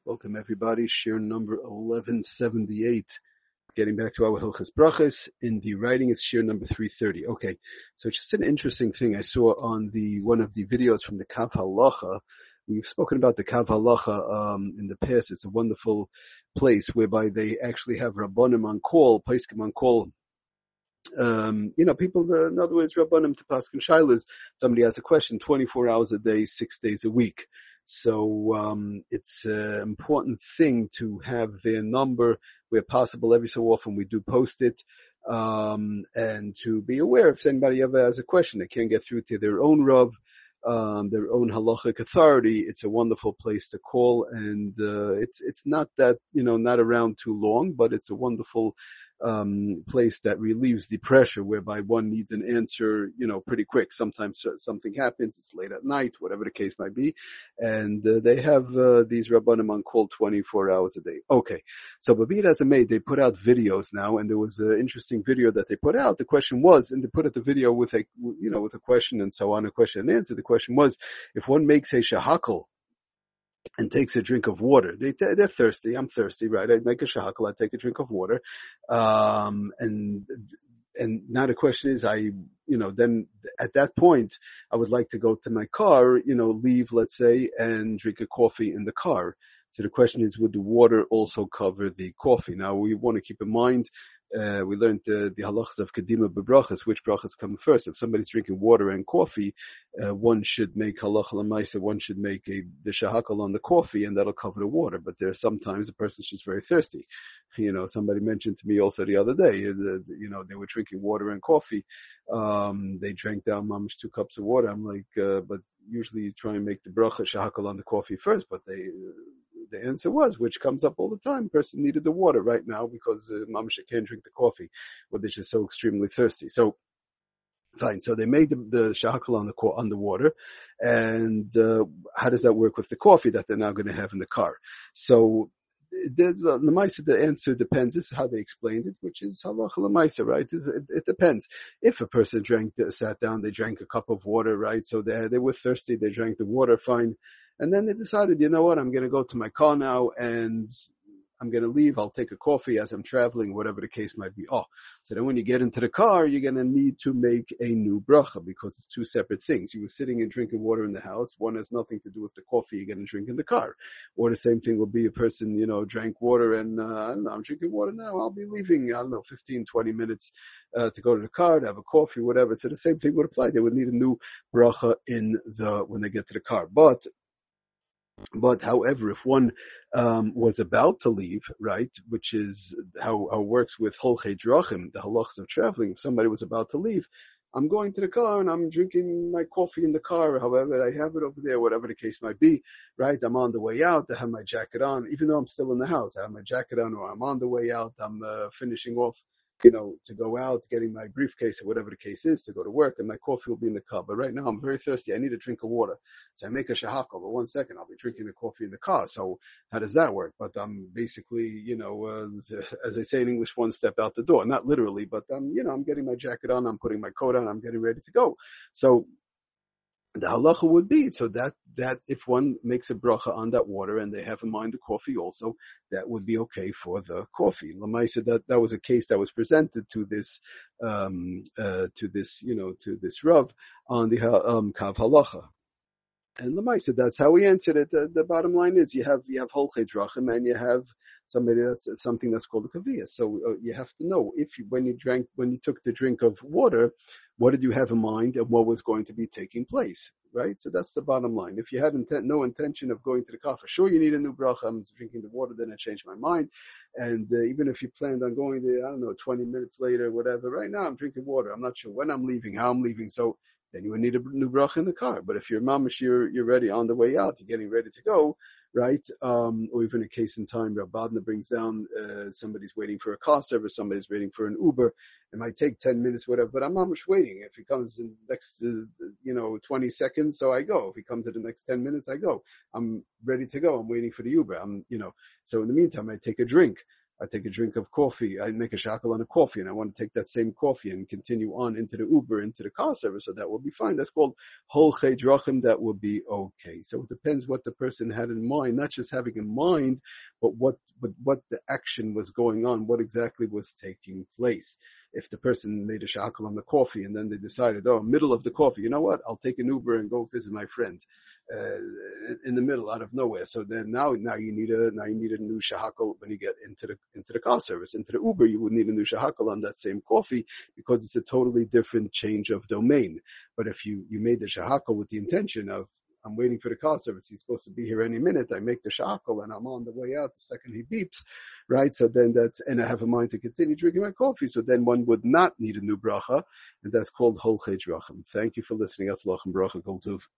Welcome everybody. Shir number 1178. Getting back to our Hilchas Brachas. In the writing, it's shir number 330. Okay, so just an interesting thing I saw on one of the videos from the Kav Halacha. We've spoken about the Kav Halacha in the past. It's a wonderful place whereby they actually have Rabbanim on call, Paiskim on call. People, in other words, Rabbanim to Paskin Shailas. Somebody has a question 24 hours a day, 6 days a week. So it's an important thing to have their number where possible. Every so often we do post it, and to be aware if anybody ever has a question, they can't get through to their own Rav, their own halachic authority. It's a wonderful place to call, and it's not that not around too long, but it's a wonderful place that relieves the pressure whereby one needs an answer, pretty quick. Sometimes something happens, it's late at night, whatever the case might be, and they have these Rabbanim on call 24 hours a day. Okay, so Babir as a maid, they put out videos now, and there was an interesting video that they put out. The question was, and they put out the video with a question and so on, a question and answer. The question was, if one makes a shahakal and takes a drink of water. They're thirsty. I'm thirsty, right? I make a shahakal, I take a drink of water. And now the question is, then at that point, I would like to go to my car, leave, let's say, and drink a coffee in the car. So the question is, would the water also cover the coffee? Now we want to keep in mind, we learned the halachas of kedima bebrachas, which brachas come first. If somebody's drinking water and coffee, one should make halacha l'maisa, one should make the shahakal on the coffee, and that'll cover the water. But there's sometimes a person's just very thirsty. Somebody mentioned to me also the other day, they were drinking water and coffee. They drank down mamish 2 cups of water. I'm like, but usually you try and make the bracha shahakal on the coffee first, but the answer was, which comes up all the time, person needed the water right now because mamish can't drink the coffee, or they're just so extremely thirsty. So fine. So they made the shahakal on the water, and how does that work with the coffee that they're now going to have in the car? So the answer depends. This is how they explained it, which is halacha l'maisa, right? It depends. If a person sat down, they drank a cup of water, right? So they were thirsty, they drank the water, fine. And then they decided, you know what, I'm going to go to my car now and I'm going to leave. I'll take a coffee as I'm traveling, whatever the case might be. So then when you get into the car, you're going to need to make a new bracha because it's 2 separate things. You were sitting and drinking water in the house. One has nothing to do with the coffee you're going to drink in the car. Or the same thing will be a person, drank water and, I don't know, I'm drinking water now. I'll be leaving, 15, 20 minutes, to go to the car, to have a coffee, whatever. So the same thing would apply. They would need a new bracha when they get to the car. But however, if one was about to leave, right, which is how it works with Holchei Drachim, the halachas of traveling, if somebody was about to leave, I'm going to the car and I'm drinking my coffee in the car, however, I have it over there, whatever the case might be, right, I'm on the way out, I have my jacket on, even though I'm still in the house, I have my jacket on, or I'm on the way out, I'm finishing off, to go out, getting my briefcase or whatever the case is, to go to work, and my coffee will be in the car. But right now I'm very thirsty. I need a drink of water. So I make a shahakal, but 1 second, I'll be drinking the coffee in the car. So how does that work? But I'm basically, as they say in English, 1 step out the door. Not literally, but I'm getting my jacket on, I'm putting my coat on, I'm getting ready to go. So the halacha would be so that if one makes a bracha on that water and they have in mind the coffee also, that would be okay for the coffee. Lamaisa, that was a case that was presented to this Rav on the Kav Halacha. And Lamaisa, that's how we answered it. The bottom line is you have Holchei Drachim and you have something that's called a kaviyah. So you have to know when you took the drink of water, what did you have in mind and what was going to be taking place, right? So that's the bottom line. If you had no intention of going to the car, for sure you need a new bracha. I'm drinking the water, then I changed my mind. And even if you planned on going there, 20 minutes later, whatever, right now I'm drinking water. I'm not sure when I'm leaving, how I'm leaving. So then you would need a new bracha in the car. But if you're mamish, you're ready on the way out, you're getting ready to go, right? Or even a case in time, Rabbi brings down, somebody's waiting for a car service, somebody's waiting for an Uber. It might take 10 minutes, whatever, but I'm mamish waiting. If he comes in the next, 20 seconds, so I go. If he comes in the next 10 minutes, I go. I'm ready to go. I'm waiting for the Uber. So in the meantime, I take a drink. I take a drink of coffee, I make a shackle on a coffee, and I want to take that same coffee and continue on into the Uber, into the car service, so that will be fine. That's called holchei drachim. That will be okay. So it depends what the person had in mind, not just having in mind, but what the action was going on, what exactly was taking place. If the person made a shackle on the coffee and then they decided, middle of the coffee, you know what? I'll take an Uber and go visit my friend in the middle, out of nowhere. So then now you need a new shahakal when you get into the car service, into the Uber. You would need a new shahakal on that same coffee because it's a totally different change of domain. But if you made the shahakal with the intention of, I'm waiting for the car service, he's supposed to be here any minute, I make the shahakal and I'm on the way out the second he beeps, right? So then and I have a mind to continue drinking my coffee, so then one would not need a new bracha, and that's called holchei drachim. Thank you for listening. Atzlach and bracha kol tuv.